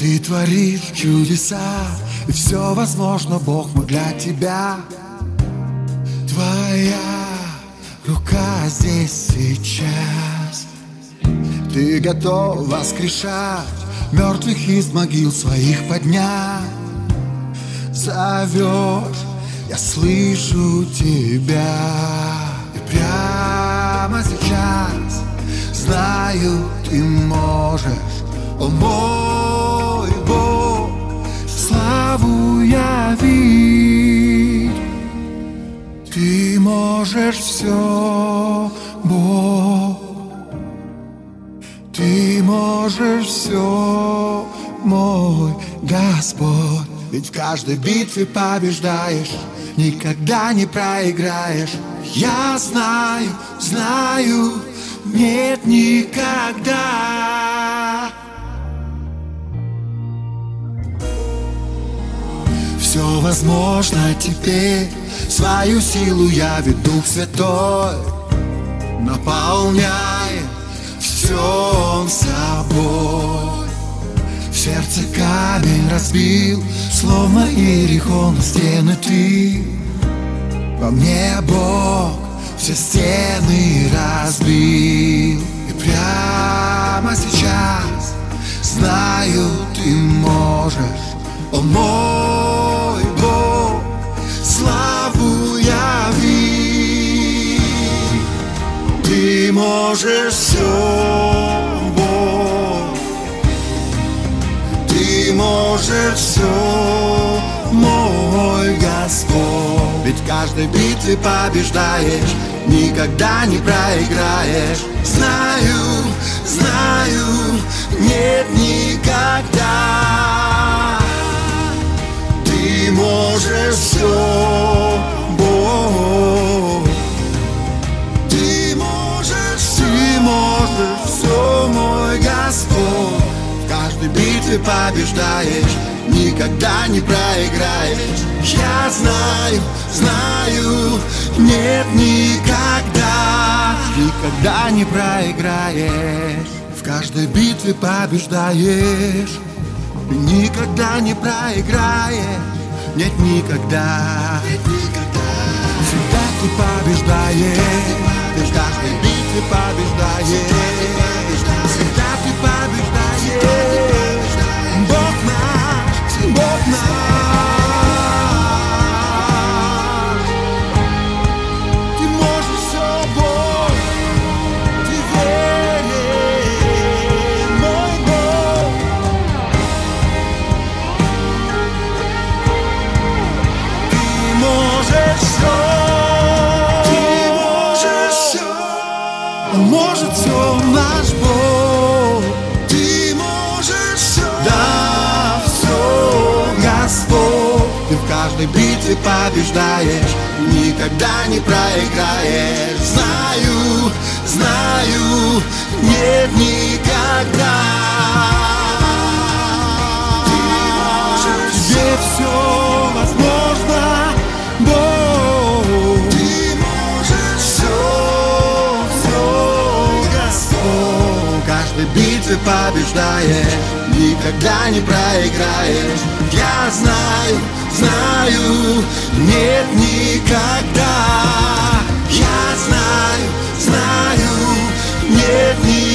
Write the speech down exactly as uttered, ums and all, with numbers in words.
Ты творишь чудеса, и все возможно, Бог мой, для тебя. Твоя рука здесь сейчас. Ты готов воскрешать мертвых из могил своих поднять. Зовешь, я слышу тебя. И прямо сейчас знаю, ты можешь, о мой Бог, славу явить. Ты можешь все, Бог. Ты можешь все, мой Господь. Ведь в каждой битве побеждаешь, никогда не проиграешь. Я знаю, знаю, нет никогда. Все возможно теперь, свою силу явит Дух Святой, наполняет все собой. В сердце камень разбил, словно Иерихон, стены ты. Во мне Бог все стены разбил. И прямо сейчас знаю, ты можешь, о мой Бог, славу яви. Ты можешь все, Бог. Ты можешь все, мой Господь. Ведь в каждой битве побеждаешь, никогда не проиграешь. Знаю, знаю, нет никогда. Ты можешь все, Бог. Ты можешь, ты можешь все, мой Господь. В каждой битве побеждаешь, никогда не проиграешь. Я знаю, знаю, нет никогда, никогда не проиграешь. В каждой битве побеждаешь, никогда не проиграешь. Нет никогда, нет никогда. Всегда ты побеждаешь, ты в каждой битве побеждаешь. Всегда ты побеждаешь, Бог наш, Бог наш. Ты можешь все, Бог, ты верен, мой Бог. Ты можешь все, ты можешь все, он может все, наш Бог. Ты можешь все, да, все, Господь. Ты в каждой битве побеждаешь, никогда не проиграешь. Знаю, знаю, нет никогда. Ты можешь, тебе все возможно, Бог. Ты можешь все, все, Господь. В каждой битве побеждаешь, никогда не проиграешь. Я знаю, знаю, нет никогда. Я знаю, знаю, нет никогда.